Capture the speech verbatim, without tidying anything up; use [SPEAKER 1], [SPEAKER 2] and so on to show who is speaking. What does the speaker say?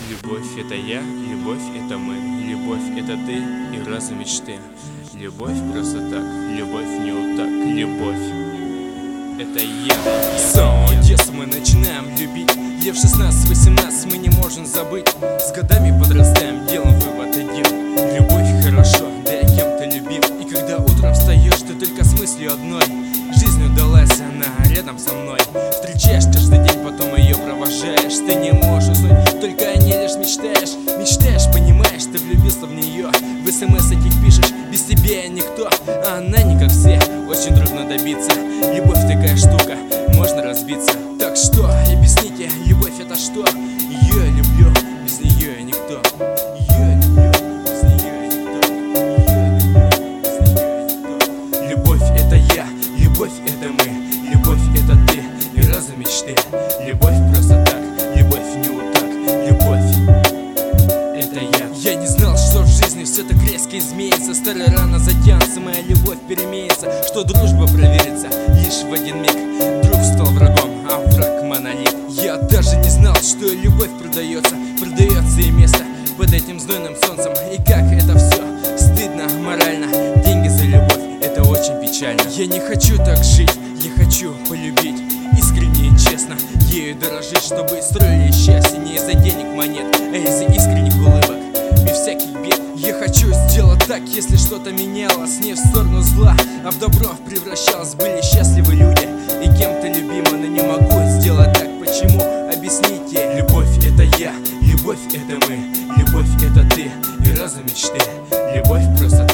[SPEAKER 1] Любовь — это я, любовь — это мы. Любовь — это ты и разум мечты. Любовь просто так, любовь не вот так. Любовь — это я.
[SPEAKER 2] С самого детства мы начинаем любить. Лет в шестнадцать-восемнадцать мы не можем забыть. С годами подрастаем, делаем вывод один: любовь хорошо, да я кем-то любим. И когда утром встаешь, ты только с мыслью одной: жизнь удалась, она рядом со мной. Встречаешь каждый день, потом ее провожаешь. Ты не можешь уснуть, только о ней лишь мечтаешь. Мечтаешь, понимаешь, ты влюбился в нее. В смс этих пишешь: без тебя я никто. А она не как все, очень трудно добиться. Любовь такая штука, можно разбиться. Так что, объясните, любовь это что? Ее я люблю, без нее я никто. Ее я люблю, без нее я никто. Ее я люблю, без нее я никто. Любовь это я, любовь это мы. Любовь это ты и разум мечты. Любовь просто так, любовь не вот так. Любовь это я. Я не знал, что в жизни все так резко изменится. Старая рана затянется, моя любовь переменится. Что дружба проверится лишь в один миг. Друг стал врагом, а враг монолит. Я даже не знал, что любовь продается. Продается и место под этим знойным солнцем. И как это все стыдно морально. Деньги за любовь, это очень печально. Я не хочу так жить, я хочу полюбить искренне и честно, ею дорожить, чтобы строили счастье не из-за денег, монет, а из-за искренних улыбок, без всяких бед. Я хочу сделать так, если что-то менялось не в сторону зла, а в добро превращалось. Были счастливы люди и кем-то любимы, но не могу сделать так. Почему? Объясните. Любовь это я, любовь это мы. Любовь это ты и разум мечты. Любовь просто